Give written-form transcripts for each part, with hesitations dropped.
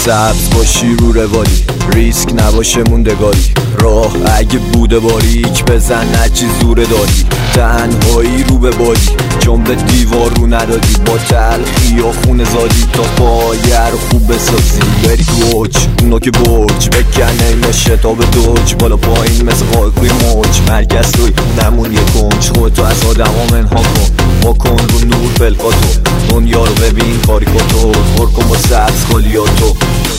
سبز باشی رو رواری، ریسک نباشه موندگاری، راه اگه بوده باریک بزن هرچی زوره داری، تنهایی رو به بادی چون به دیوار رو ندادی، با تلخی یا خون زادی تا پایه رو خوب بسازی، بری تو اوج اونو که برج بکنه اینا شتاب دوج، بالا پایین مثل قایقوی موج، مرکز توی نمون یه کنج، خودتو از آدم ها منها کن، ما کن رو نور فلقاتو، دنیا رو ببین کاریکاتو، پر کن با سبز خالیاتو.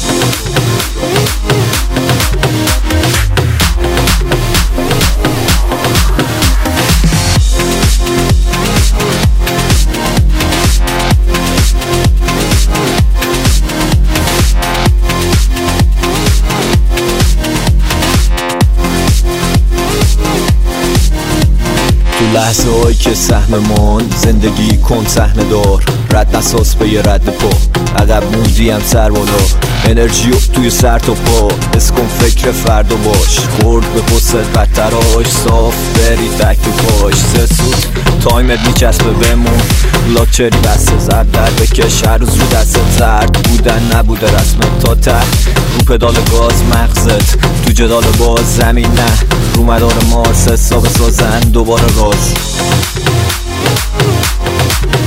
لحظه هایی که سهممان زندگی کن صحنه دار، رد اساس به یه رد پا، عقب موندی هم سر بالا، انرژیو توی سر تا پا، حس کن فکر فردا باش، خورد به پست بدتراش، صاف بری تک تو پاش، سسود تایمت میچسبه بمون، لاکچری بسته زرد در بکش، هر روز رو دست زرد بودن نبوده رسمت تا ته، رو پدال گاز مغزت تو جدال باز، زمین نه رو مدار مارس، حساب سازن دوباره راز.